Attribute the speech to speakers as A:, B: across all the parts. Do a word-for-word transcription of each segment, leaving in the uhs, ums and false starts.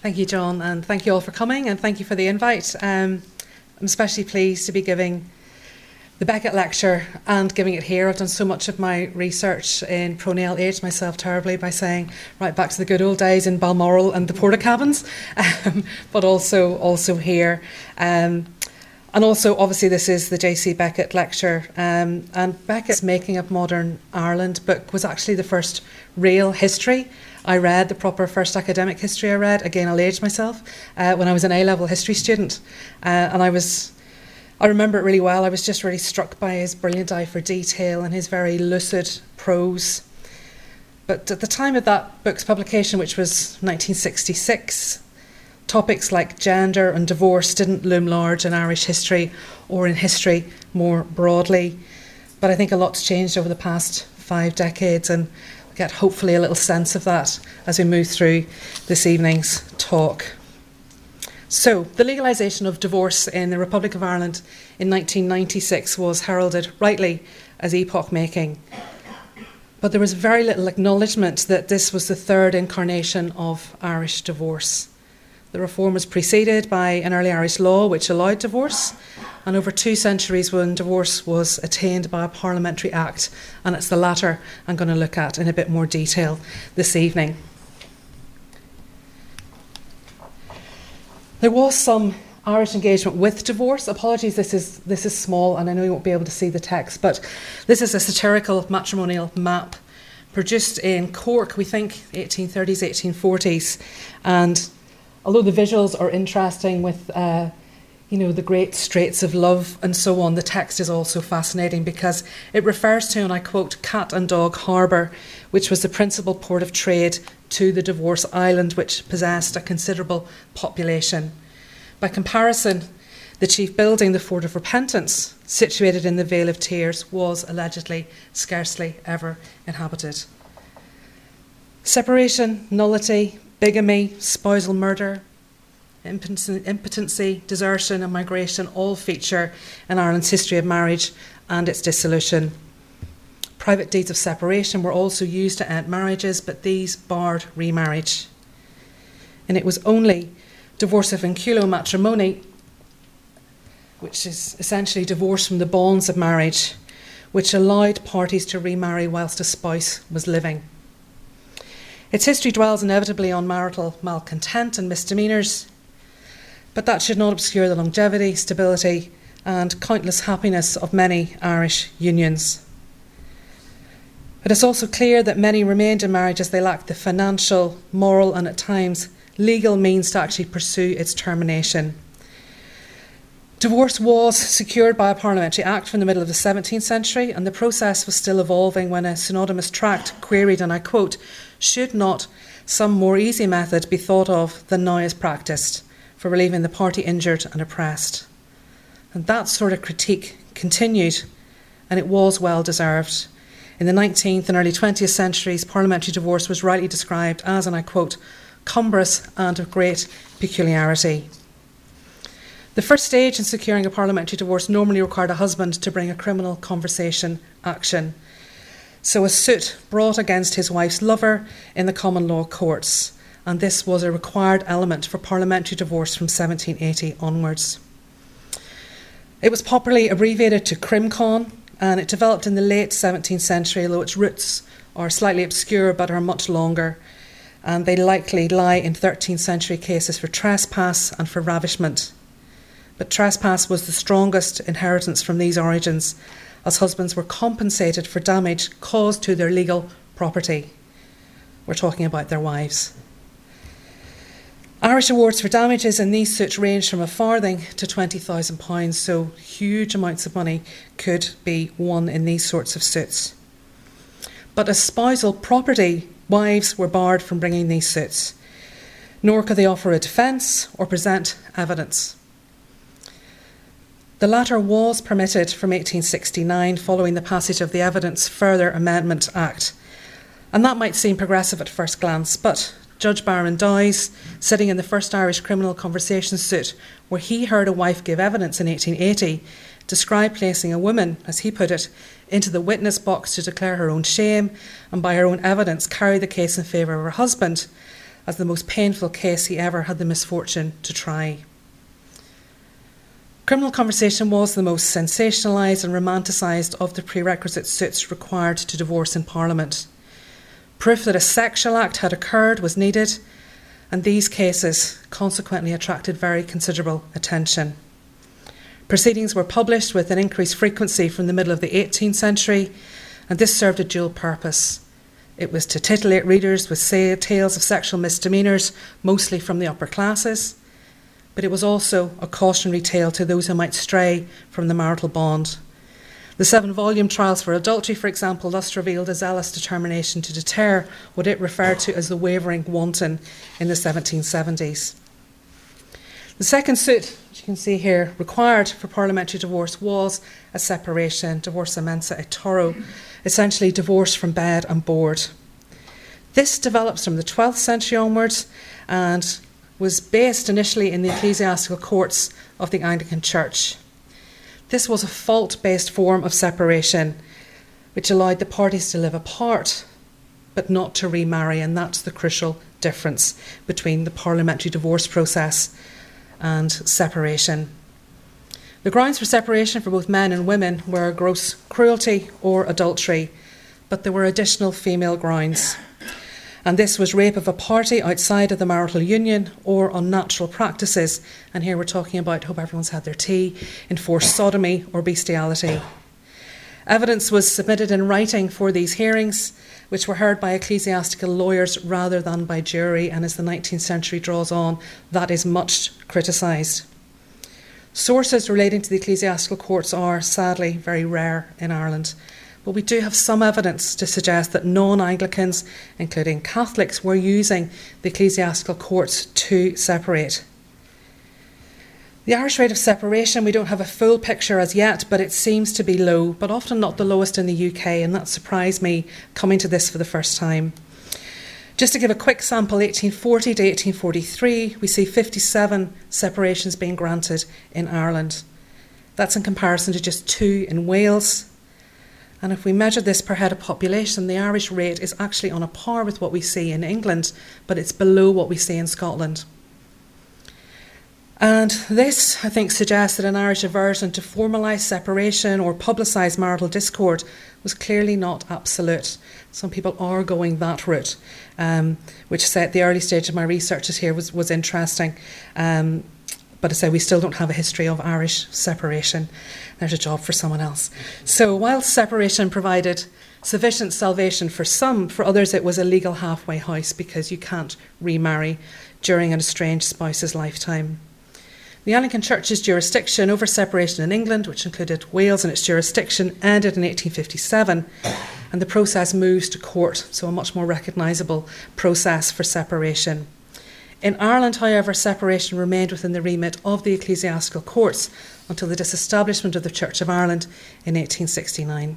A: Thank you, John, and thank you all for coming, and thank you for the invite. Um, I'm especially pleased to be giving the Beckett Lecture and giving it here. I've done so much of my research in Pronail, aged myself terribly by saying right back to the good old days in Balmoral and the Porta Cabins, um, but also also here. Um, and also, obviously, this is the J C Beckett Lecture, um, and Beckett's Making of Modern Ireland book was actually the first real history I read, the proper first academic history I read. Again, I'll age myself, uh, when I was an A-level history student. Uh, and I was, I remember it really well. I was just really struck by his brilliant eye for detail and his very lucid prose. But at the time of that book's publication, which was nineteen sixty-six, topics like gender and divorce didn't loom large in Irish history or in history more broadly. But I think a lot's changed over the past five decades, and get hopefully a little sense of that as we move through this evening's talk. So, the legalisation of divorce in the Republic of Ireland in nineteen ninety-six was heralded rightly as epoch-making. But there was very little acknowledgement that this was the third incarnation of Irish divorce. The reform was preceded by an early Irish law which allowed divorce, and over two centuries when divorce was attained by a parliamentary act, and it's the latter I'm going to look at in a bit more detail this evening. There was some Irish engagement with divorce. Apologies, this is this is small and I know you won't be able to see the text, but this is a satirical matrimonial map produced in Cork, we think eighteen thirties, eighteen forties, and although the visuals are interesting with, uh, you know, the great straits of love and so on, the text is also fascinating because it refers to, and I quote, Cat and Dog Harbour, which was the principal port of trade to the divorce island, which possessed a considerable population. By comparison, the chief building, the Fort of Repentance, situated in the Vale of Tears, was allegedly scarcely ever inhabited. Separation, nullity, bigamy, spousal murder, impotency, desertion and migration all feature in Ireland's history of marriage and its dissolution. Private deeds of separation were also used to end marriages, but these barred remarriage. And it was only divorce of vinculo matrimony, which is essentially divorce from the bonds of marriage, which allowed parties to remarry whilst a spouse was living. Its history dwells inevitably on marital malcontent and misdemeanours, but that should not obscure the longevity, stability and countless happiness of many Irish unions. It is also clear that many remained in marriage as they lacked the financial, moral and at times legal means to actually pursue its termination. Divorce was secured by a parliamentary act from the middle of the seventeenth century, and the process was still evolving when a synonymous tract queried, and I quote, "Should not some more easy method be thought of than now is practised for relieving the party injured and oppressed?" And that sort of critique continued, and it was well deserved. In the nineteenth and early twentieth centuries, parliamentary divorce was rightly described as, and I quote, "cumbrous and of great peculiarity." The first stage in securing a parliamentary divorce normally required a husband to bring a criminal conversation action. So a suit brought against his wife's lover in the common law courts, and this was a required element for parliamentary divorce from seventeen eighty onwards. It was popularly abbreviated to Crimcon, and it developed in the late seventeenth century, although its roots are slightly obscure but are much longer, and they likely lie in thirteenth century cases for trespass and for ravishment. But trespass was the strongest inheritance from these origins, as husbands were compensated for damage caused to their legal property. We're talking about their wives. Irish awards for damages in these suits ranged from a farthing to twenty thousand pounds, so huge amounts of money could be won in these sorts of suits. But as spousal property, wives were barred from bringing these suits, nor could they offer a defence or present evidence. The latter was permitted from eighteen sixty-nine following the passage of the Evidence Further Amendment Act. And that might seem progressive at first glance, but Judge Baron Dowes, sitting in the first Irish criminal conversation suit where he heard a wife give evidence in eighteen eighty, described placing a woman, as he put it, into the witness box to declare her own shame and by her own evidence carry the case in favour of her husband, as the most painful case he ever had the misfortune to try. Criminal conversation was the most sensationalised and romanticised of the prerequisite suits required to divorce in Parliament. Proof that a sexual act had occurred was needed, and these cases consequently attracted very considerable attention. Proceedings were published with an increased frequency from the middle of the eighteenth century, and this served a dual purpose. It was to titillate readers with say, tales of sexual misdemeanours, mostly from the upper classes, but it was also a cautionary tale to those who might stray from the marital bond. The seven-volume Trials for Adultery, for example, thus revealed a zealous determination to deter what it referred to as the wavering wanton in the seventeen seventies. The second suit, which you can see here, required for parliamentary divorce was a separation, divorce mensa et toro, essentially divorce from bed and board. This develops from the twelfth century onwards and was based initially in the ecclesiastical courts of the Anglican Church. This was a fault-based form of separation, which allowed the parties to live apart, but not to remarry, and that's the crucial difference between the parliamentary divorce process and separation. The grounds for separation for both men and women were gross cruelty or adultery, but there were additional female grounds. And this was rape of a party outside of the marital union or unnatural practices. And here we're talking about, hope everyone's had their tea, enforced sodomy or bestiality. Evidence was submitted in writing for these hearings, which were heard by ecclesiastical lawyers rather than by jury. And as the nineteenth century draws on, that is much criticised. Sources relating to the ecclesiastical courts are sadly very rare in Ireland. But we do have some evidence to suggest that non-Anglicans, including Catholics, were using the ecclesiastical courts to separate. The Irish rate of separation, we don't have a full picture as yet, but it seems to be low, but often not the lowest in the U K, and that surprised me coming to this for the first time. Just to give a quick sample, eighteen forty to eighteen forty-three, we see fifty-seven separations being granted in Ireland. That's in comparison to just two in Wales. And if we measure this per head of population, the Irish rate is actually on a par with what we see in England, but it's below what we see in Scotland. And this, I think, suggests that an Irish aversion to formalise separation or publicise marital discord was clearly not absolute. Some people are going that route, um, which at the early stage of my research here was, was interesting. Um, But I say we still don't have a history of Irish separation. There's a job for someone else. So while separation provided sufficient salvation for some, for others it was a legal halfway house because you can't remarry during an estranged spouse's lifetime. The Anglican Church's jurisdiction over separation in England, which included Wales and its jurisdiction, ended in eighteen fifty-seven, and the process moves to court, so a much more recognisable process for separation. In Ireland, however, separation remained within the remit of the ecclesiastical courts until the disestablishment of the Church of Ireland in eighteen sixty-nine.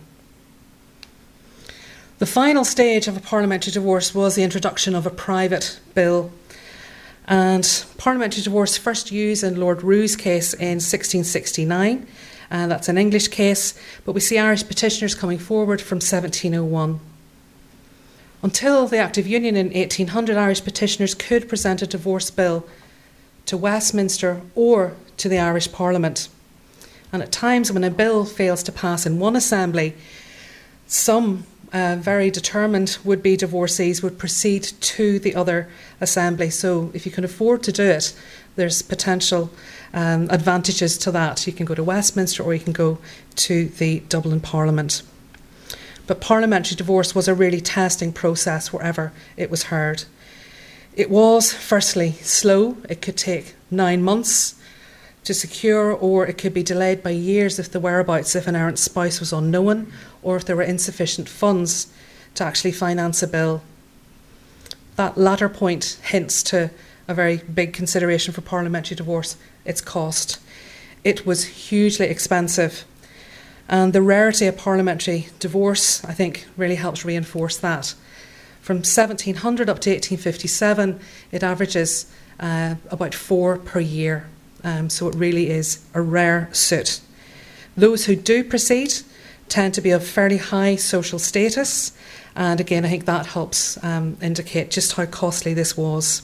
A: The final stage of a parliamentary divorce was the introduction of a private bill. And parliamentary divorce first used in Lord Roos' case in sixteen sixty-nine, and that's an English case, but we see Irish petitioners coming forward from seventeen oh one. Until the Act of Union in eighteen hundred, Irish petitioners could present a divorce bill to Westminster or to the Irish Parliament. And at times when a bill fails to pass in one assembly, some uh, very determined would-be divorcees would proceed to the other assembly. So if you can afford to do it, there's potential um, advantages to that. You can go to Westminster or you can go to the Dublin Parliament. But parliamentary divorce was a really testing process wherever it was heard. It was, firstly, slow. It could take nine months to secure, or it could be delayed by years if the whereabouts of an errant spouse was unknown, or if there were insufficient funds to actually finance a bill. That latter point hints to a very big consideration for parliamentary divorce, its cost. It was hugely expensive. And the rarity of parliamentary divorce, I think, really helps reinforce that. From seventeen hundred up to eighteen fifty-seven, it averages uh, about four per year. Um, so it really is a rare suit. Those who do proceed tend to be of fairly high social status. And again, I think that helps um, indicate just how costly this was.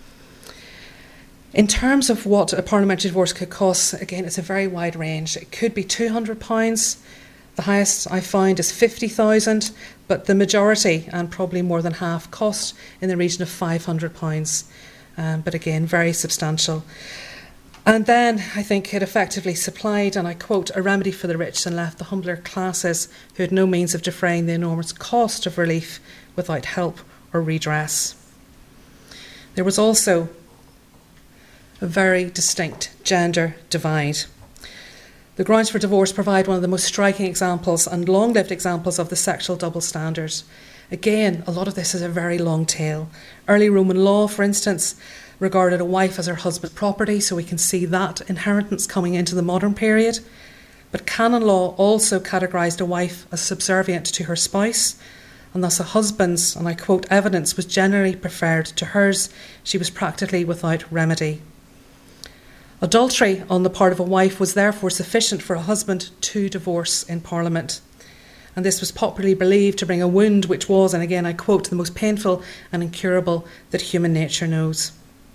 A: In terms of what a parliamentary divorce could cost, again, it's a very wide range. It could be two hundred pounds. The highest I found is fifty thousand, but the majority, and probably more than half, cost in the region of five hundred pounds. Um, but again, very substantial. And then I think it effectively supplied, and I quote, a remedy for the rich and left the humbler classes who had no means of defraying the enormous cost of relief without help or redress. There was also a very distinct gender divide. The grounds for divorce provide one of the most striking examples and long-lived examples of the sexual double standard. Again, a lot of this is a very long tail. Early Roman law, for instance, regarded a wife as her husband's property, so we can see that inheritance coming into the modern period. But canon law also categorised a wife as subservient to her spouse, and thus a husband's, and I quote, evidence was generally preferred to hers. She was practically without remedy. Adultery on the part of a wife was therefore sufficient for a husband to divorce in Parliament. And this was popularly believed to bring a wound which was, and again I quote, the most painful and incurable that human nature knows.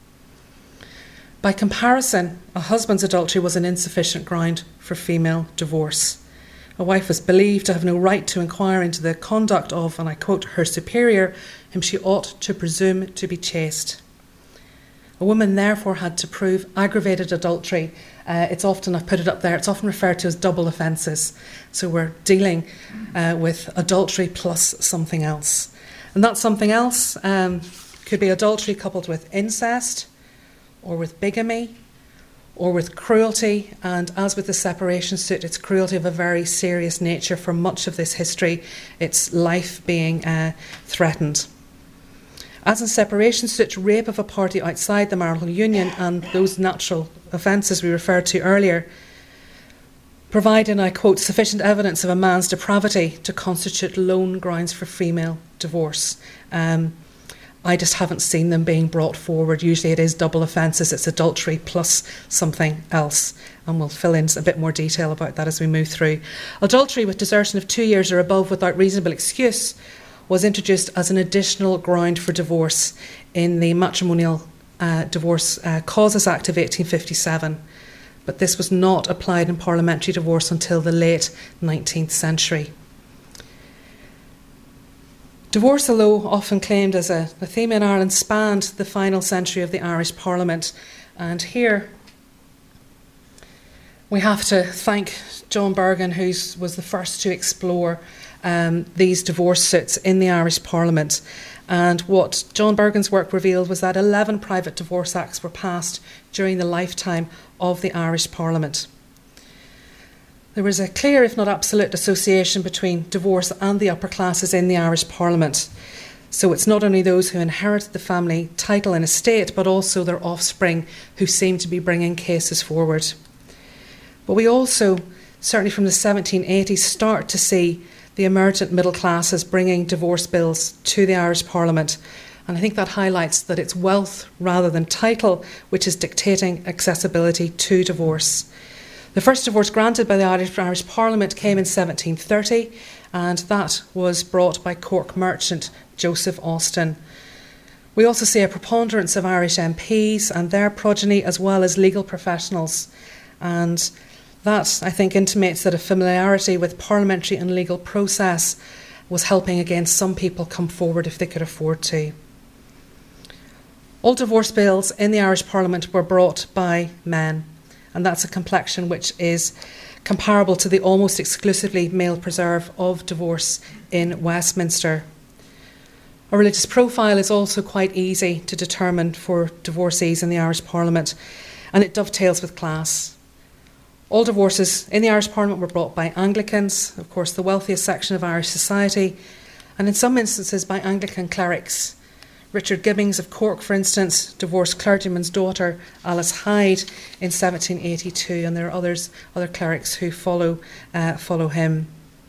A: By comparison, a husband's adultery was an insufficient ground for female divorce. A wife was believed to have no right to inquire into the conduct of, and I quote, her superior, whom she ought to presume to be chaste. A woman therefore had to prove aggravated adultery. Uh, it's often, I've put it up there, it's often referred to as double offences. So we're dealing uh, with adultery plus something else. And that something else um, could be adultery coupled with incest, or with bigamy, or with cruelty. And as with the separation suit, it's cruelty of a very serious nature. For much of this history, it's life being uh, threatened. As in separation suit, rape of a party outside the marital union and those natural offences we referred to earlier provide, and I quote, sufficient evidence of a man's depravity to constitute lone grounds for female divorce. Um, I just haven't seen them being brought forward. Usually it is double offences, it's adultery plus something else. And we'll fill in a bit more detail about that as we move through. Adultery with desertion of two years or above without reasonable excuse was introduced as an additional ground for divorce in the Matrimonial uh, Divorce uh, Causes Act of eighteen fifty-seven. But this was not applied in parliamentary divorce until the late nineteenth century. Divorce, although often claimed as a, a theme in Ireland, spanned the final century of the Irish Parliament. And here we have to thank John Bergen, who was the first to explore um, these divorce suits in the Irish Parliament. And what John Bergen's work revealed was that eleven private divorce acts were passed during the lifetime of the Irish Parliament. There was a clear, if not absolute, association between divorce and the upper classes in the Irish Parliament. So it's not only those who inherit the family title and estate, but also their offspring who seem to be bringing cases forward. But we also, certainly from the seventeen eighties, start to see the emergent middle classes bringing divorce bills to the Irish Parliament. And I think that highlights that it's wealth rather than title which is dictating accessibility to divorce. The first divorce granted by the Irish, Irish Parliament came in seventeen thirty, and that was brought by Cork merchant Joseph Austin. We also see a preponderance of Irish M Ps and their progeny, as well as legal professionals. And that, I think, intimates that a familiarity with parliamentary and legal process was helping, again, some people come forward if they could afford to. All divorce bills in the Irish Parliament were brought by men. And that's a complexion which is comparable to the almost exclusively male preserve of divorce in Westminster. A religious profile is also quite easy to determine for divorcees in the Irish Parliament, and it dovetails with class. All divorces in the Irish Parliament were brought by Anglicans, of course the wealthiest section of Irish society, and in some instances by Anglican clerics. Richard Gibbings of Cork, for instance, divorced clergyman's daughter Alice Hyde in seventeen eighty-two, and there are others, other clerics who follow uh, follow him.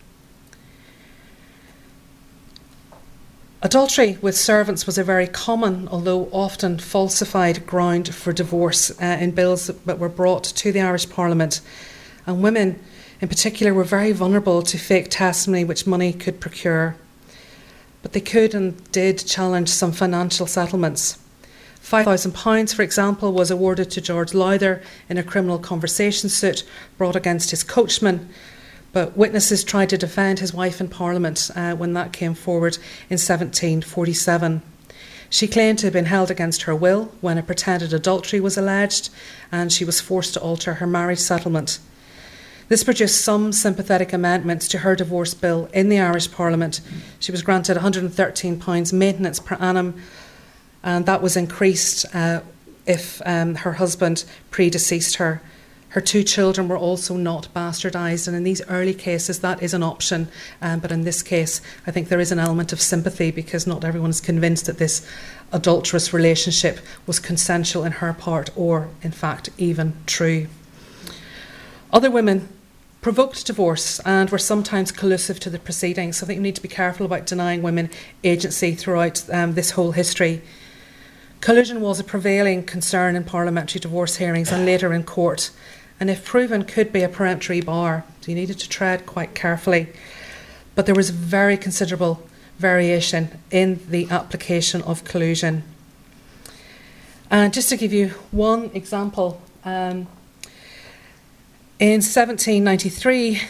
A: Adultery with servants was a very common, although often falsified, ground for divorce uh, in bills that were brought to the Irish Parliament. And women in particular, were very vulnerable to fake testimony which money could procure. But they could and did challenge some financial settlements. five thousand pounds, for example, was awarded to George Lowther in a criminal conversation suit brought against his coachman. But witnesses tried to defend his wife in Parliament uh, when that came forward in seventeen forty-seven. She claimed to have been held against her will when a pretended adultery was alleged, and she was forced to alter her marriage settlement. This produced some sympathetic amendments to her divorce bill in the Irish Parliament. She was granted one hundred thirteen pounds maintenance per annum, and that was increased uh, if um, her husband predeceased her. Her two children were also not bastardised, and in these early cases that is an option, um, but in this case I think there is an element of sympathy because not everyone is convinced that this adulterous relationship was consensual in her part or in fact even true. Other women provoked divorce and were sometimes collusive to the proceedings, so I think we need to be careful about denying women agency throughout um, this whole history. Collusion was a prevailing concern in parliamentary divorce hearings and later in court, and if proven could be a peremptory bar, so you needed to tread quite carefully. But there was very considerable variation in the application of collusion. And just to give you one example, um, in seventeen ninety-three,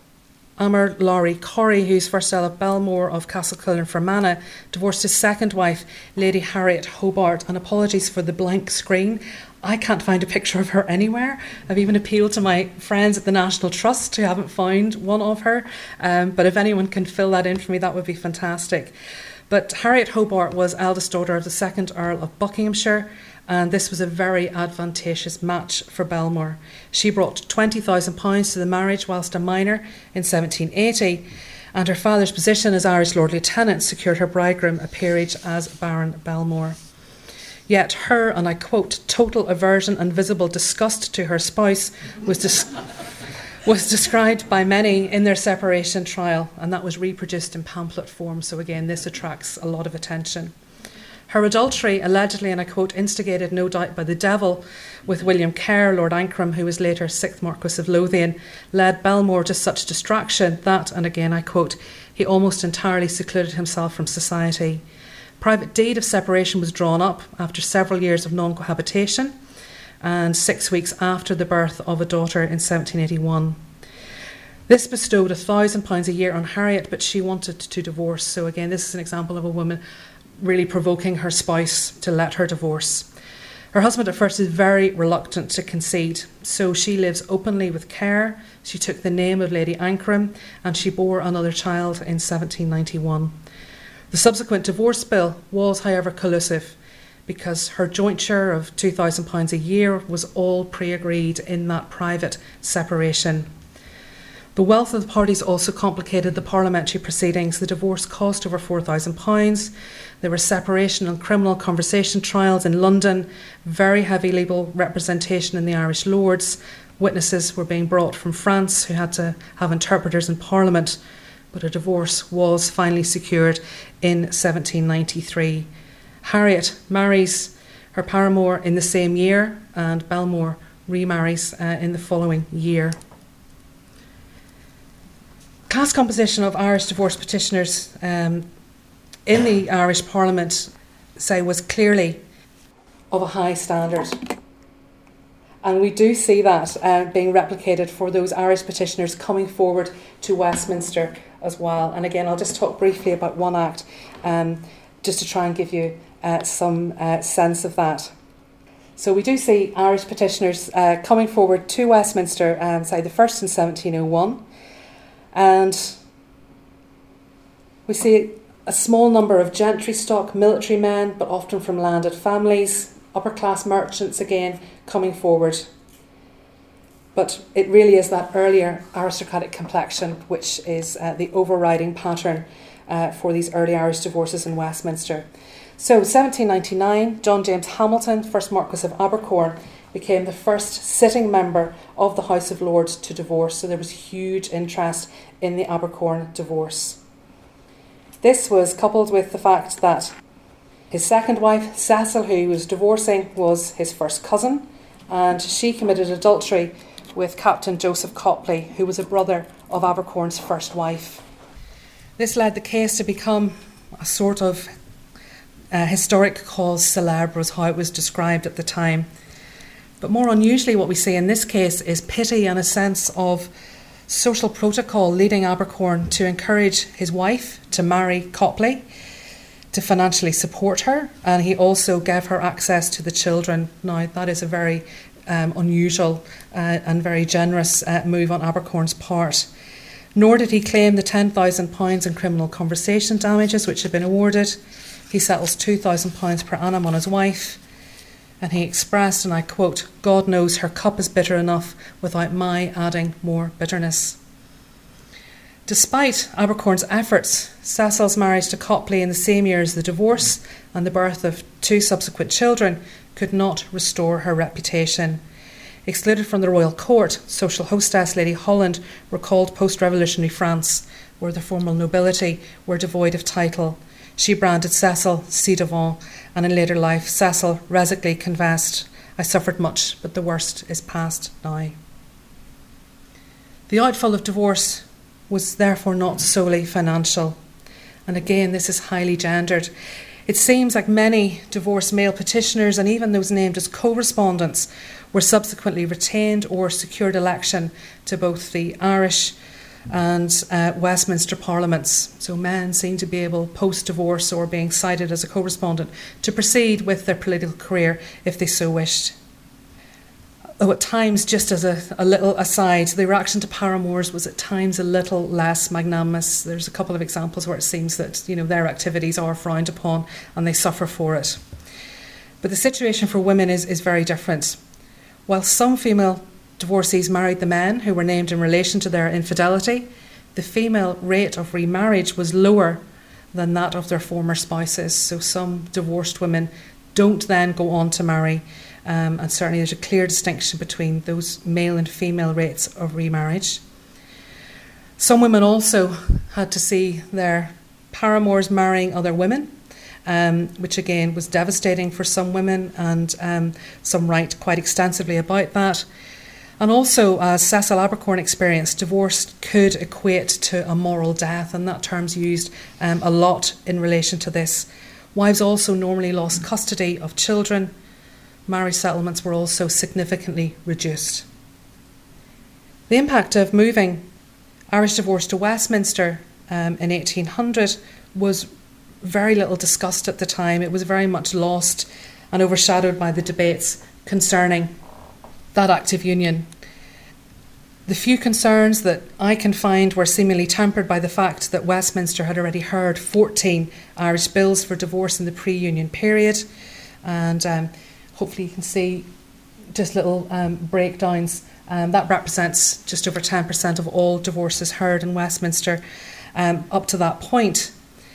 A: Amar Lowry Corrie, who's first Earl of Belmore of Castlecull and Fermanagh, divorced his second wife, Lady Harriet Hobart. And apologies for the blank screen. I can't find a picture of her anywhere. I've even appealed to my friends at the National Trust who haven't found one of her. Um, but if anyone can fill that in for me, that would be fantastic. But Harriet Hobart was eldest daughter of the second Earl of Buckinghamshire, and this was a very advantageous match for Belmore. She brought twenty thousand pounds to the marriage whilst a minor in seventeen eighty, and her father's position as Irish Lord Lieutenant secured her bridegroom a peerage as Baron Belmore. Yet her, and I quote, total aversion and visible disgust to her spouse was, dis- was described by many in their separation trial, and that was reproduced in pamphlet form, so again this attracts a lot of attention. Her adultery, allegedly, and I quote, instigated no doubt by the devil with William Kerr, Lord Ancram, who was later sixth Marquess of Lothian, led Belmore to such distraction that, and again I quote, he almost entirely secluded himself from society. Private deed of separation was drawn up after several years of non-cohabitation and six weeks after the birth of a daughter in seventeen eighty-one. This bestowed a thousand pounds a year on Harriet, but she wanted to divorce. So again, this is an example of a woman really provoking her spouse to let her divorce. Her husband at first is very reluctant to concede, so she lives openly with Kerr. She took the name of Lady Ancram and she bore another child in seventeen ninety-one. The subsequent divorce bill was, however, collusive because her jointure of two thousand pounds a year was all pre-agreed in that private separation. The wealth of the parties also complicated the parliamentary proceedings. The divorce cost over four thousand pounds. There were separation and criminal conversation trials in London, very heavy legal representation in the Irish Lords. Witnesses were being brought from France who had to have interpreters in Parliament, but a divorce was finally secured in seventeen ninety-three. Harriet marries her paramour in the same year, and Belmore remarries uh, in the following year. Class composition of Irish divorce petitioners um, in the Irish Parliament, say, was clearly of a high standard. And we do see that uh, being replicated for those Irish petitioners coming forward to Westminster as well. And again, I'll just talk briefly about one act, um, just to try and give you uh, some uh, sense of that. So we do see Irish petitioners uh, coming forward to Westminster, um, say the first in seventeen oh one. And we see a small number of gentry stock military men, but often from landed families, upper class merchants again coming forward. But it really is that earlier aristocratic complexion which is uh, the overriding pattern uh, for these early Irish divorces in Westminster. So seventeen ninety-nine, John James Hamilton, first Marquess of Abercorn, became the first sitting member of the House of Lords to divorce. So there was huge interest in the Abercorn divorce. This was coupled with the fact that his second wife, Cecil, who he was divorcing, was his first cousin, and she committed adultery with Captain Joseph Copley, who was a brother of Abercorn's first wife. This led the case to become a sort of uh, historic cause célèbre, was how it was described at the time. But more unusually, what we see in this case is pity and a sense of social protocol leading Abercorn to encourage his wife to marry Copley, to financially support her, and he also gave her access to the children. Now, that is a very um, unusual uh, and very generous uh, move on Abercorn's part. Nor did he claim the ten thousand pounds in criminal conversation damages which had been awarded. He settles two thousand pounds per annum on his wife, and he expressed, and I quote, "God knows her cup is bitter enough without my adding more bitterness." Despite Abercorn's efforts, Cecil's marriage to Copley in the same year as the divorce and the birth of two subsequent children could not restore her reputation. Excluded from the royal court, social hostess Lady Holland recalled post-revolutionary France, where the formal nobility were devoid of title. She branded Cecil ci-devant, and in later life Cecil resignedly confessed, "I suffered much, but the worst is past now." The outfall of divorce was therefore not solely financial. And again, this is highly gendered. It seems like many divorced male petitioners, and even those named as co-respondents, were subsequently retained or secured election to both the Irish and uh, Westminster parliaments. So men seem to be able, post-divorce or being cited as a co-respondent, to proceed with their political career if they so wished. Though at times, just as a, a little aside, the reaction to paramours was at times a little less magnanimous. There's a couple of examples where it seems that, you know, their activities are frowned upon and they suffer for it. But the situation for women is, is very different. While some female divorcees married the men who were named in relation to their infidelity, the female rate of remarriage was lower than that of their former spouses. So some divorced women don't then go on to marry. Um, and certainly there's a clear distinction between those male and female rates of remarriage. Some women also had to see their paramours marrying other women, um, which again was devastating for some women, and um, some write quite extensively about that. And also, as Cecil Abercorn experienced, divorce could equate to a moral death, and that term's used um, a lot in relation to this. Wives also normally lost custody of children. Marriage settlements were also significantly reduced. The impact of moving Irish divorce to Westminster um, in eighteen hundred was very little discussed at the time. It was very much lost and overshadowed by the debates concerning that Act of Union. The few concerns that I can find were seemingly tempered by the fact that Westminster had already heard fourteen Irish bills for divorce in the pre-Union period, and um, hopefully you can see just little um, breakdowns. Um, that represents just over ten percent of all divorces heard in Westminster um, up to that point.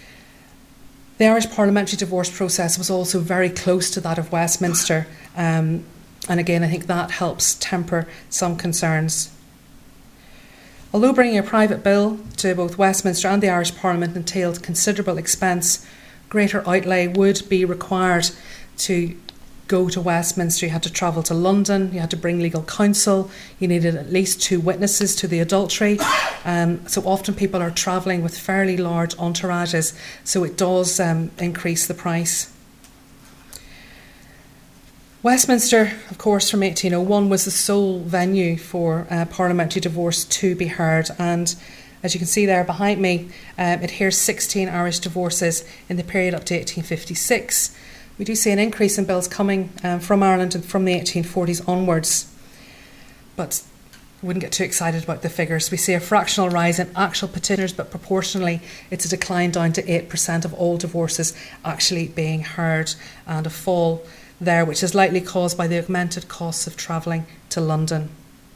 A: The Irish parliamentary divorce process was also very close to that of Westminster, um, and again I think that helps temper some concerns. Although bringing a private bill to both Westminster and the Irish Parliament entailed considerable expense, greater outlay would be required to go to Westminster. You had to travel to London, you had to bring legal counsel, you needed at least two witnesses to the adultery. Um, so often people are travelling with fairly large entourages, so it does um, increase the price. Westminster, of course, from eighteen oh one was the sole venue for uh, parliamentary divorce to be heard, and as you can see there behind me, um, it hears sixteen Irish divorces in the period up to eighteen fifty-six. We do see an increase in bills coming um, from Ireland and from the eighteen forties onwards, but I wouldn't get too excited about the figures. We see a fractional rise in actual petitioners, but proportionally it's a decline down to eight percent of all divorces actually being heard, and a fall there which is likely caused by the augmented costs of travelling to London.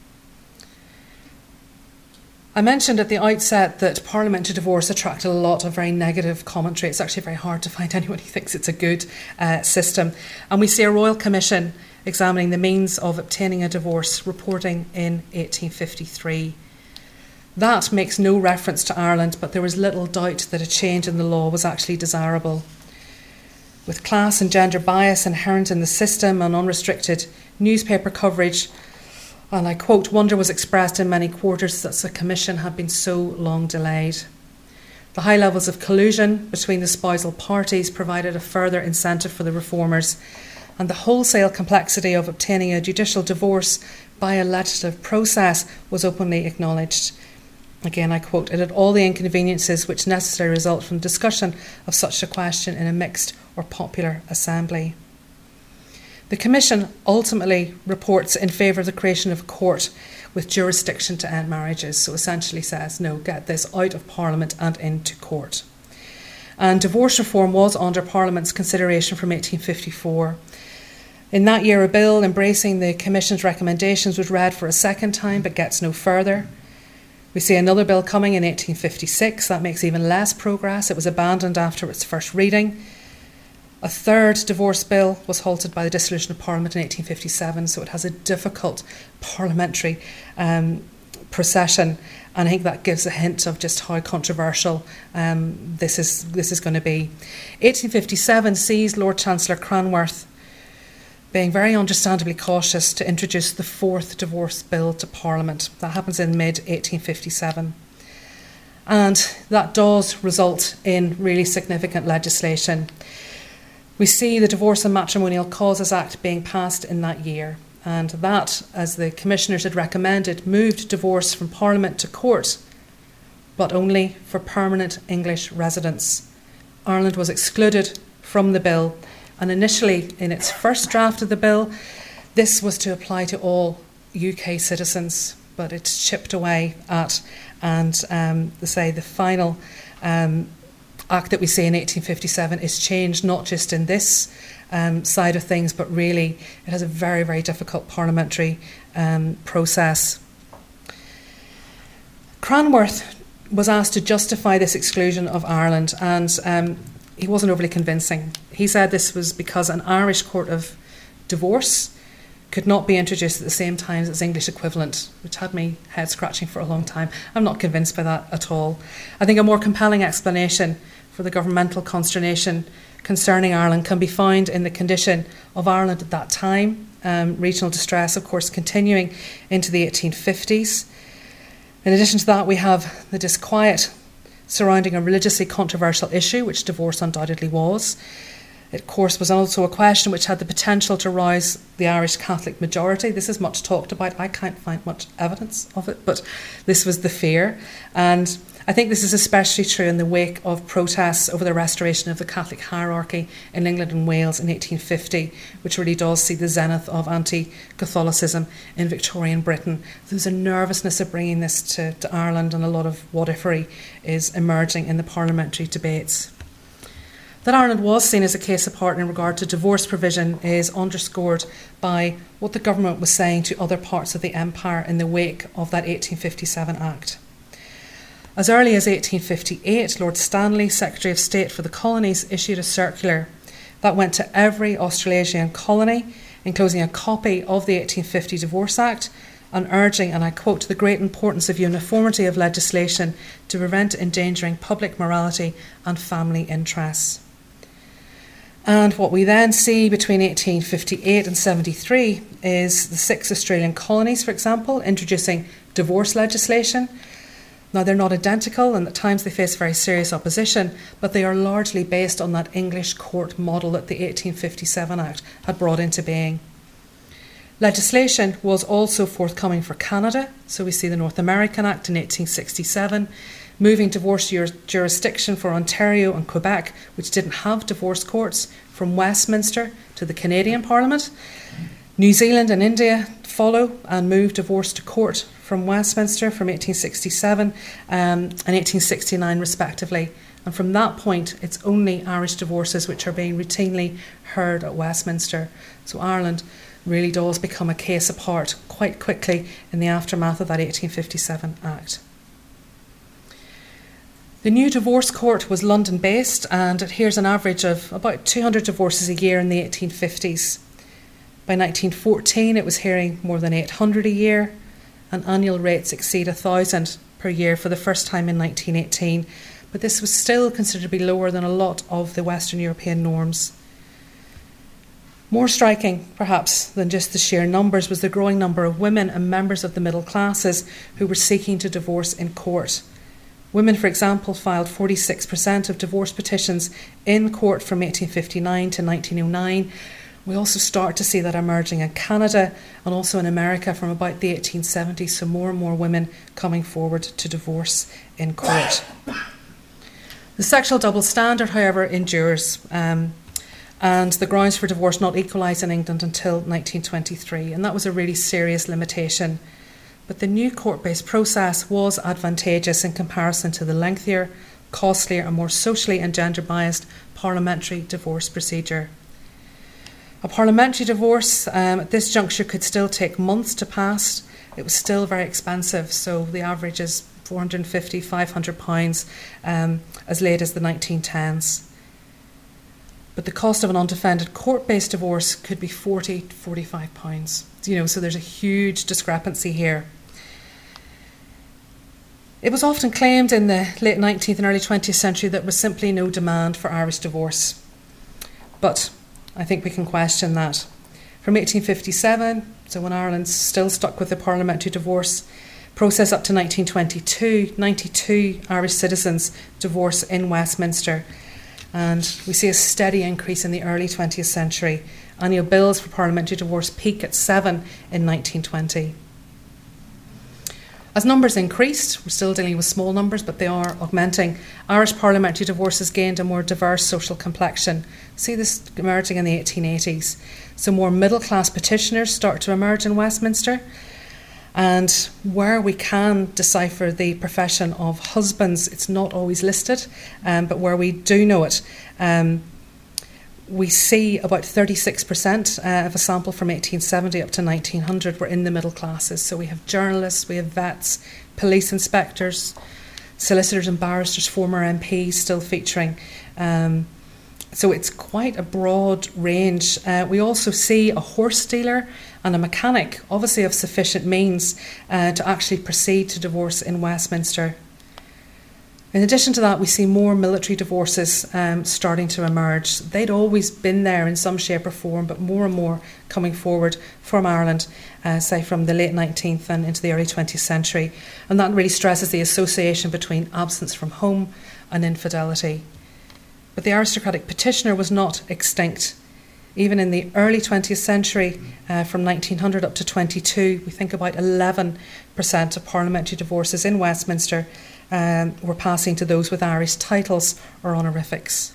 A: I mentioned at the outset that parliamentary divorce attracted a lot of very negative commentary. It's actually very hard to find anyone who thinks it's a good uh, system. And we see a Royal Commission examining the means of obtaining a divorce, reporting in eighteen fifty-three. That makes no reference to Ireland, but there was little doubt that a change in the law was actually desirable. With class and gender bias inherent in the system and unrestricted newspaper coverage And I quote, "Wonder was expressed in many quarters that the commission had been so long delayed. The high levels of collusion between the spousal parties provided a further incentive for the reformers, and the wholesale complexity of obtaining a judicial divorce by a legislative process was openly acknowledged." Again, I quote, "It had all the inconveniences which necessarily result from discussion of such a question in a mixed or popular assembly." The Commission ultimately reports in favour of the creation of a court with jurisdiction to end marriages. So essentially says, no, get this out of Parliament and into court. And divorce reform was under Parliament's consideration from eighteen fifty-four. In that year, a bill embracing the Commission's recommendations was read for a second time but gets no further. We see another bill coming in eighteen fifty-six. That makes even less progress. It was abandoned after its first reading. A third divorce bill was halted by the dissolution of Parliament in eighteen fifty-seven, so it has a difficult parliamentary um, procession, and I think that gives a hint of just how controversial um, this is this is going to be. eighteen fifty-seven sees Lord Chancellor Cranworth being very understandably cautious to introduce the fourth divorce bill to Parliament. That happens in mid eighteen fifty-seven. And that does result in really significant legislation. We see the Divorce and Matrimonial Causes Act being passed in that year, and that, as the Commissioners had recommended, moved divorce from Parliament to court, but only for permanent English residents. Ireland was excluded from the bill, and initially, in its first draft of the bill, this was to apply to all U K citizens, but it's chipped away at, and um, they say the final um, Act that we see in eighteen fifty-seven is changed not just in this um, side of things, but really it has a very, very difficult parliamentary um, process. Cranworth was asked to justify this exclusion of Ireland, and um, he wasn't overly convincing. He said this was because an Irish court of divorce could not be introduced at the same time as its English equivalent, which had me head scratching for a long time. I'm not convinced by that at all. I think a more compelling explanation for the governmental consternation concerning Ireland can be found in the condition of Ireland at that time. Um, regional distress, of course, continuing into the eighteen fifties. In addition to that, we have the disquiet surrounding a religiously controversial issue, which divorce undoubtedly was. It, of course, was also a question which had the potential to rouse the Irish Catholic majority. This is much talked about. I can't find much evidence of it, but this was the fear. And I think this is especially true in the wake of protests over the restoration of the Catholic hierarchy in England and Wales in eighteen fifty, which really does see the zenith of anti-Catholicism in Victorian Britain. There's a nervousness of bringing this to, to Ireland, and a lot of what-ifery is emerging in the parliamentary debates. That Ireland was seen as a case apart in regard to divorce provision is underscored by what the government was saying to other parts of the empire in the wake of that eighteen fifty-seven Act. As early as eighteen fifty-eight, Lord Stanley, Secretary of State for the Colonies, issued a circular that went to every Australasian colony, enclosing a copy of the eighteen fifty Divorce Act, and urging, and I quote, "the great importance of uniformity of legislation to prevent endangering public morality and family interests." And what we then see between eighteen fifty-eight and seventy-three is the six Australian colonies, for example, introducing divorce legislation. Now, they're not identical, and at times they face very serious opposition, but they are largely based on that English court model that the eighteen fifty-seven Act had brought into being. Legislation was also forthcoming for Canada, so we see the North American Act in eighteen sixty-seven, moving divorce jurisdiction for Ontario and Quebec, which didn't have divorce courts, from Westminster to the Canadian Parliament. New Zealand and India follow and move divorce to court from Westminster from eighteen sixty-seven um, and eighteen sixty-nine respectively. And from that point, it's only Irish divorces which are being routinely heard at Westminster. So Ireland really does become a case apart quite quickly in the aftermath of that eighteen fifty-seven Act. The new divorce court was London-based, and it hears an average of about two hundred divorces a year in the eighteen fifties. By nineteen fourteen, it was hearing more than eight hundred a year, and annual rates exceed one thousand per year for the first time in nineteen eighteen, but this was still considerably lower than a lot of the Western European norms. More striking, perhaps, than just the sheer numbers was the growing number of women and members of the middle classes who were seeking to divorce in court. Women, for example, filed forty-six percent of divorce petitions in court from eighteen fifty-nine to nineteen oh nine. We also start to see that emerging in Canada and also in America from about the eighteen seventies, so more and more women coming forward to divorce in court. The sexual double standard, however, endures, um, and the grounds for divorce not equalised in England until nineteen twenty-three, and that was a really serious limitation. But the new court-based process was advantageous in comparison to the lengthier, costlier and more socially and gender-biased parliamentary divorce procedure. A parliamentary divorce um, at this juncture could still take months to pass. It was still very expensive, so the average is four hundred fifty, five hundred pounds um, as late as the nineteen tens. But the cost of an undefended court-based divorce could be forty to forty-five pounds. You know, so there's a huge discrepancy here. It was often claimed in the late nineteenth and early twentieth century that there was simply no demand for Irish divorce. But I think we can question that. From eighteen fifty-seven, so when Ireland's still stuck with the parliamentary divorce process, up to nineteen twenty-two, ninety-two Irish citizens divorce in Westminster. And we see a steady increase in the early twentieth century. Annual bills for parliamentary divorce peak at seven in nineteen twenty. As numbers increased, we're still dealing with small numbers, but they are augmenting. Irish parliamentary divorces gained a more diverse social complexion. See this emerging in the eighteen eighties. So more middle-class petitioners start to emerge in Westminster. And where we can decipher the profession of husbands, it's not always listed, um, but where we do know it, um, we see about thirty-six percent uh, of a sample from eighteen seventy up to nineteen hundred were in the middle classes. So we have journalists, we have vets, police inspectors, solicitors and barristers, former M Ps still featuring. Um, so it's quite a broad range. Uh, we also see a horse dealer and a mechanic, obviously of sufficient means uh, to actually proceed to divorce in Westminster. In addition to that, we see more military divorces um, starting to emerge. They'd always been there in some shape or form, but more and more coming forward from Ireland, uh, say from the late nineteenth and into the early twentieth century. And that really stresses the association between absence from home and infidelity. But the aristocratic petitioner was not extinct. Even in the early twentieth century, uh, from nineteen hundred up to twenty-two, we think about eleven percent of parliamentary divorces in Westminster um, were passing to those with Irish titles or honorifics.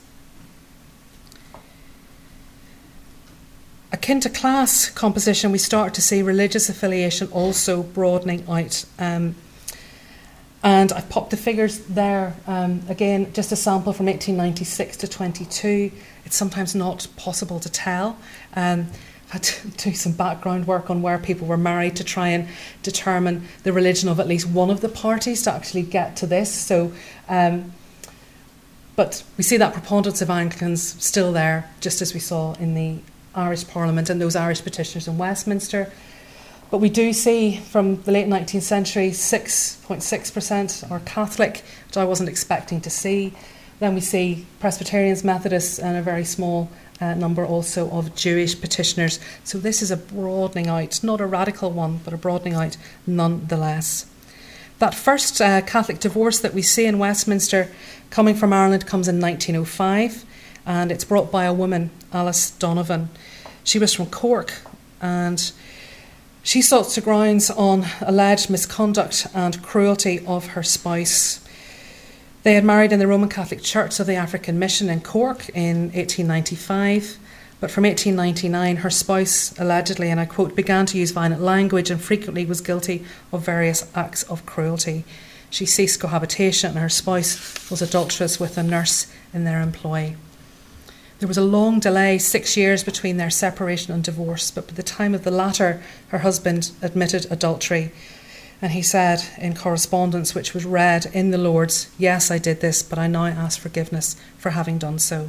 A: Akin to class composition, we start to see religious affiliation also broadening out. Um, and I've popped the figures there. Um, again, just a sample from eighteen ninety-six to twenty-two. It's sometimes not possible to tell. Um, I had to do some background work on where people were married to try and determine the religion of at least one of the parties to actually get to this. So, um, but we see that preponderance of Anglicans still there, just as we saw in the Irish Parliament and those Irish petitioners in Westminster. But we do see from the late nineteenth century, six point six percent are Catholic, which I wasn't expecting to see. Then we see Presbyterians, Methodists, and a very small uh, number also of Jewish petitioners. So this is a broadening out, not a radical one, but a broadening out nonetheless. That first uh, Catholic divorce that we see in Westminster coming from Ireland comes in nineteen oh five, and it's brought by a woman, Alice Donovan. She was from Cork, and she sought to grounds on alleged misconduct and cruelty of her spouse. They had married in the Roman Catholic Church of the African Mission in Cork in eighteen ninety-five, but from eighteen ninety-nine her spouse allegedly, and I quote, began to use violent language and frequently was guilty of various acts of cruelty. She ceased cohabitation and her spouse was adulterous with a nurse in their employ. There was a long delay, six years between their separation and divorce, but by the time of the latter, her husband admitted adultery. And he said in correspondence which was read in the Lord's, "Yes, I did this, but I now ask forgiveness for having done so."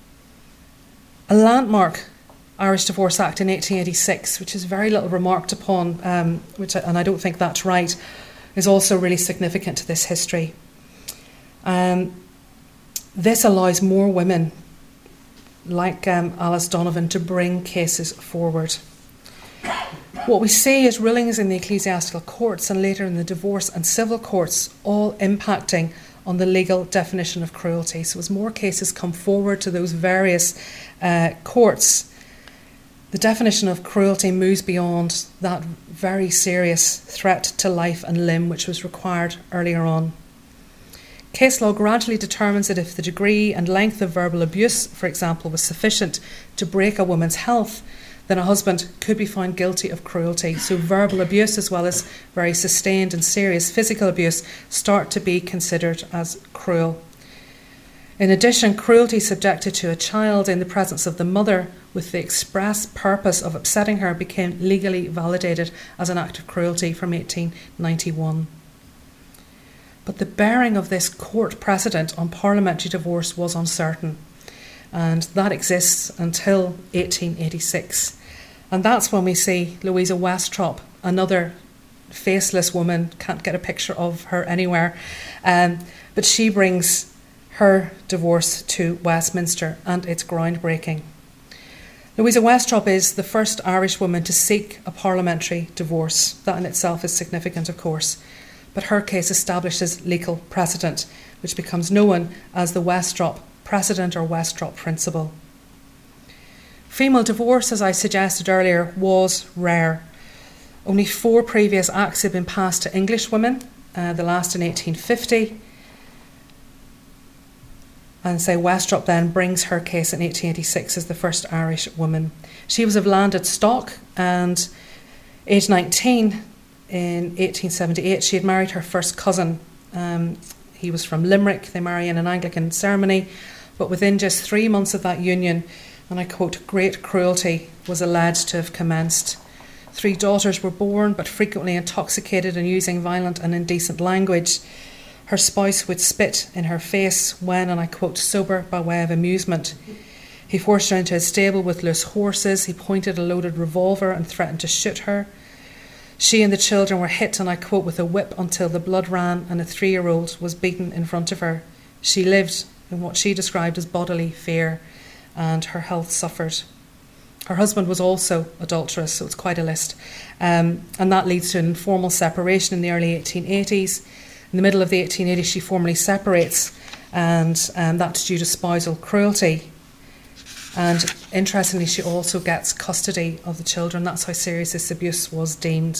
A: A landmark Irish Divorce Act in eighteen eighty-six, which is very little remarked upon, um, which I, and I don't think that's right, is also really significant to this history. Um, this allows more women like um, Alice Donovan, to bring cases forward. What we see is rulings in the ecclesiastical courts and later in the divorce and civil courts, all impacting on the legal definition of cruelty. So as more cases come forward to those various uh, courts, the definition of cruelty moves beyond that very serious threat to life and limb which was required earlier on. Case law gradually determines that if the degree and length of verbal abuse, for example, was sufficient to break a woman's health, then a husband could be found guilty of cruelty. So verbal abuse, as well as very sustained and serious physical abuse, start to be considered as cruel. In addition, cruelty subjected to a child in the presence of the mother with the express purpose of upsetting her became legally validated as an act of cruelty from eighteen ninety-one. But the bearing of this court precedent on parliamentary divorce was uncertain, and that exists until eighteen eighty-six. And that's when we see Louisa Westrop, another faceless woman, can't get a picture of her anywhere, um, but she brings her divorce to Westminster, and it's groundbreaking. Louisa Westrop is the first Irish woman to seek a parliamentary divorce. That in itself is significant, of course. But her case establishes legal precedent, which becomes known as the Westrop precedent or Westrop principle. Female divorce, as I suggested earlier, was rare. Only four previous acts had been passed to English women, uh, the last in eighteen fifty. And say Westrop then brings her case in eighteen eighty-six as the first Irish woman. She was of landed stock, and age nineteen, in eighteen seventy-eight, she had married her first cousin. Um, he was from Limerick. They marry in an Anglican ceremony, but within just three months of that union, and I quote, "great cruelty was alleged to have commenced. Three daughters were born, but frequently intoxicated and using violent and indecent language. Her spouse would spit in her face when, and I quote, sober by way of amusement. He forced her into his stable with loose horses. He pointed a loaded revolver and threatened to shoot her. She and the children were hit, and I quote, with a whip until the blood ran, and a three-year-old was beaten in front of her. She lived in what she described as bodily fear, and her health suffered. Her husband was also adulterous, so it's quite a list. Um, and that leads to an informal separation in the early eighteen eighties. In the middle of the eighteen eighties, she formally separates, and um, that's due to spousal cruelty. And interestingly, she also gets custody of the children. That's how serious this abuse was deemed.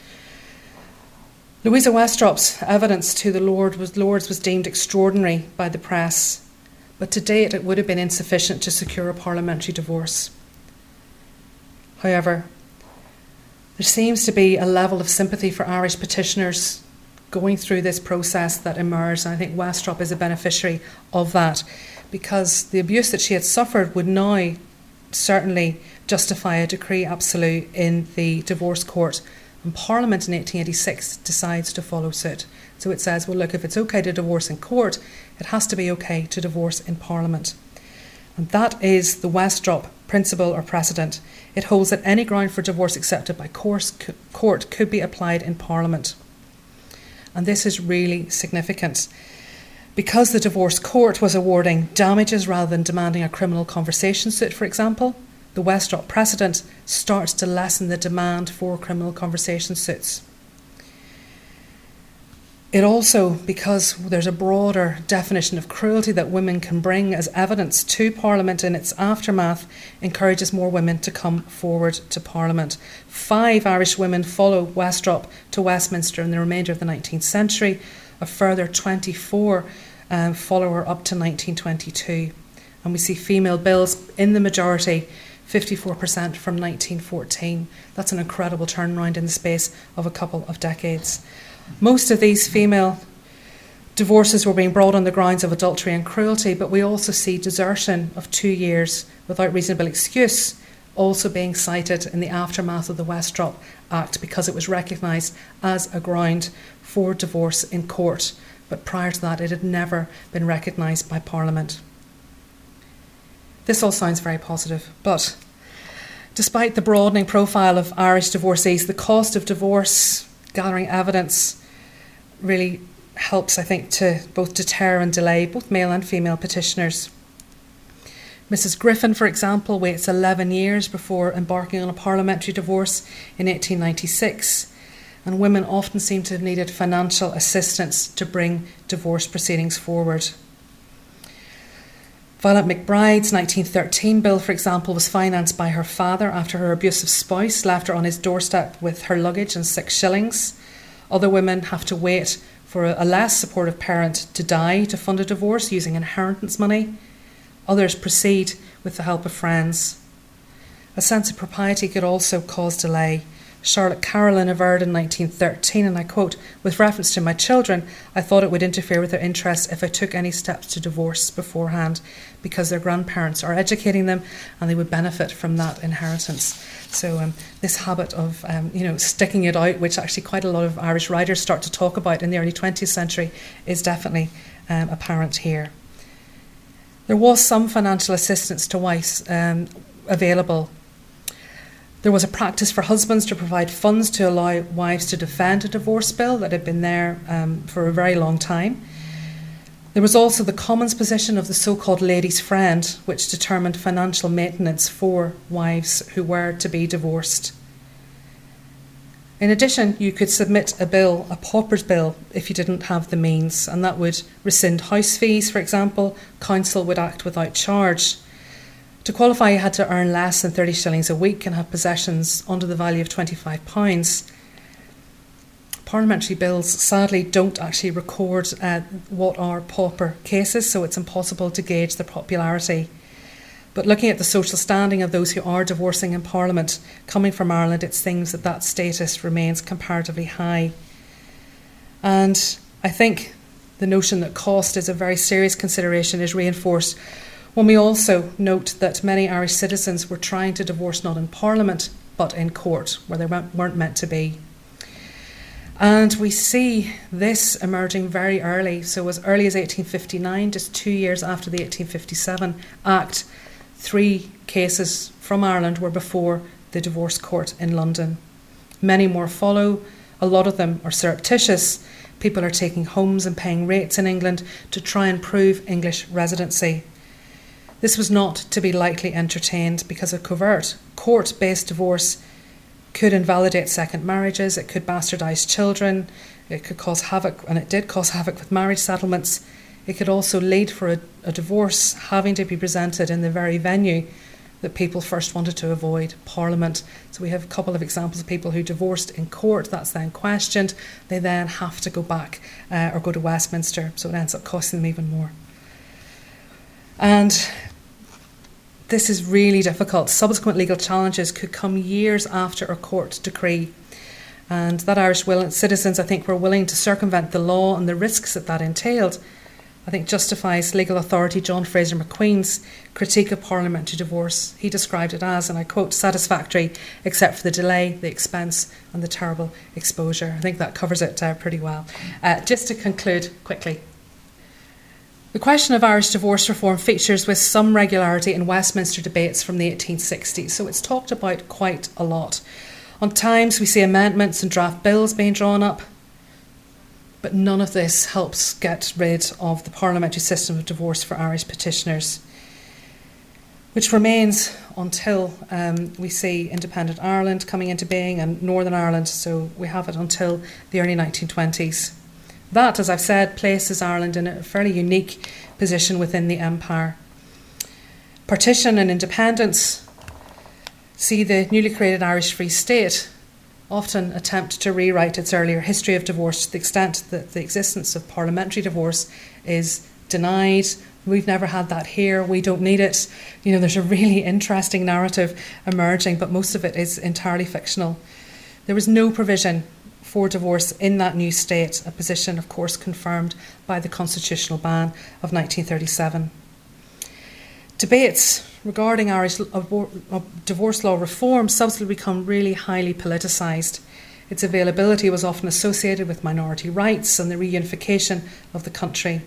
A: Louisa Westrop's evidence to the Lord was, Lords was deemed extraordinary by the press, but to date it would have been insufficient to secure a parliamentary divorce. However, there seems to be a level of sympathy for Irish petitioners going through this process that emerged, and I think Westrop is a beneficiary of that, because the abuse that she had suffered would now certainly justify a decree absolute in the divorce court, and Parliament in eighteen eighty-six decides to follow suit. So it says, well, look, if it's okay to divorce in court, it has to be okay to divorce in Parliament. And that is the Westrop principle or precedent. It holds that any ground for divorce accepted by court could be applied in Parliament. And this is really significant. Because the divorce court was awarding damages rather than demanding a criminal conversation suit, for example, the Westrop precedent starts to lessen the demand for criminal conversation suits. It also, because there's a broader definition of cruelty that women can bring as evidence to Parliament in its aftermath, encourages more women to come forward to Parliament. Five Irish women follow Westrop to Westminster in the remainder of the nineteenth century. A further twenty-four um, follow her up to nineteen twenty-two. And we see female bills in the majority, fifty-four percent from nineteen fourteen. That's an incredible turnaround in the space of a couple of decades. Most of these female divorces were being brought on the grounds of adultery and cruelty, but we also see desertion of two years without reasonable excuse also being cited in the aftermath of the Westrop Act, because it was recognised as a ground for divorce in court. But prior to that, it had never been recognised by Parliament. This all sounds very positive, but despite the broadening profile of Irish divorcees, the cost of divorce, gathering evidence, really helps, I think, to both deter and delay both male and female petitioners. Missus Griffin, for example, waits eleven years before embarking on a parliamentary divorce in eighteen ninety-six, and women often seem to have needed financial assistance to bring divorce proceedings forward. Violet McBride's nineteen thirteen bill, for example, was financed by her father after her abusive spouse left her on his doorstep with her luggage and six shillings. Other women have to wait for a less supportive parent to die to fund a divorce using inheritance money. Others proceed with the help of friends. A sense of propriety could also cause delay. Charlotte Carolyn averred in nineteen thirteen, and I quote, "With reference to my children, I thought it would interfere with their interests if I took any steps to divorce beforehand, because their grandparents are educating them and they would benefit from that inheritance." So um, this habit of um, you know, sticking it out, which actually quite a lot of Irish writers start to talk about in the early twentieth century, is definitely um, apparent here. There was some financial assistance to wives um, available. There was a practice for husbands to provide funds to allow wives to defend a divorce bill that had been there um, for a very long time. There was also the Commons position of the so-called ladies' friend, which determined financial maintenance for wives who were to be divorced. In addition, you could submit a bill, a pauper's bill, if you didn't have the means, and that would rescind house fees, for example. Council would act without charge. To qualify, you had to earn less than thirty shillings a week and have possessions under the value of twenty-five pounds. Parliamentary bills, sadly, don't actually record uh, what are pauper cases, so it's impossible to gauge the popularity. But looking at the social standing of those who are divorcing in Parliament, coming from Ireland, it seems that that status remains comparatively high. And I think the notion that cost is a very serious consideration is reinforced when we also note that many Irish citizens were trying to divorce not in Parliament, but in court, where they weren't meant to be. And we see this emerging very early, so as early as eighteen fifty-nine, just two years after the eighteen fifty-seven Act, three cases from Ireland were before the divorce court in London. Many more follow. A lot of them are surreptitious. People are taking homes and paying rates in England to try and prove English residency. This was not to be lightly entertained because a covert court-based divorce could invalidate second marriages, it could bastardise children, it could cause havoc, and it did cause havoc with marriage settlements. It could also lead for a, a divorce having to be presented in the very venue that people first wanted to avoid, Parliament. So we have a couple of examples of people who divorced in court, that's then questioned, they then have to go back uh, or go to Westminster, so it ends up costing them even more. And this is really difficult. Subsequent legal challenges could come years after a court decree. And that Irish will- citizens, I think, were willing to circumvent the law and the risks that that entailed, I think justifies legal authority John Fraser McQueen's critique of parliamentary divorce. He described it as, and I quote, "satisfactory except for the delay, the expense and the terrible exposure." I think that covers it uh, pretty well. Uh, just to conclude quickly, the question of Irish divorce reform features with some regularity in Westminster debates from the eighteen sixties, so it's talked about quite a lot. On times we see amendments and draft bills being drawn up, but none of this helps get rid of the parliamentary system of divorce for Irish petitioners, which remains until um, we see independent Ireland coming into being and Northern Ireland, so we have it until the early nineteen twenties. That, as I've said, places Ireland in a fairly unique position within the empire. Partition and independence see the newly created Irish Free State often attempt to rewrite its earlier history of divorce to the extent that the existence of parliamentary divorce is denied. We've never had that here, we don't need it. You know, there's a really interesting narrative emerging, but most of it is entirely fictional. There was no provision for divorce in that new state, a position, of course, confirmed by the constitutional ban of nineteen thirty-seven. Debates regarding Irish divorce law reform subsequently become really highly politicised. Its availability was often associated with minority rights and the reunification of the country.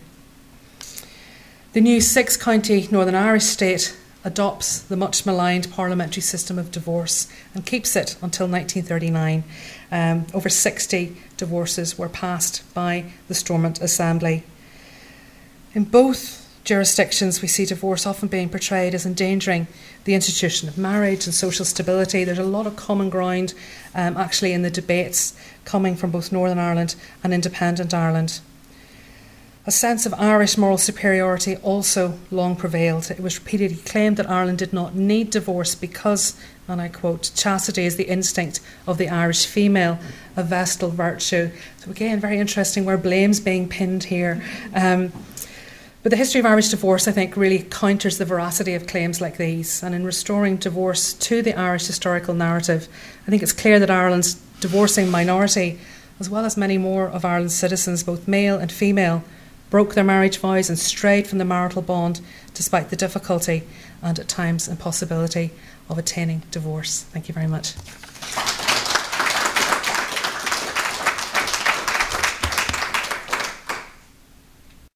A: The new six-county Northern Irish state adopts the much maligned parliamentary system of divorce and keeps it until nineteen thirty-nine. Um, over sixty divorces were passed by the Stormont Assembly. In both jurisdictions, we see divorce often being portrayed as endangering the institution of marriage and social stability. There's a lot of common ground um, actually in the debates coming from both Northern Ireland and independent Ireland. A sense of Irish moral superiority also long prevailed. It was repeatedly claimed that Ireland did not need divorce because, and I quote, chastity is the instinct of the Irish female, a vestal virtue. So again, very interesting where blame's being pinned here. Um, but the history of Irish divorce, I think, really counters the veracity of claims like these. And in restoring divorce to the Irish historical narrative, I think it's clear that Ireland's divorcing minority, as well as many more of Ireland's citizens, both male and female, broke their marriage vows and strayed from the marital bond despite the difficulty and at times impossibility of attaining divorce. Thank you very much.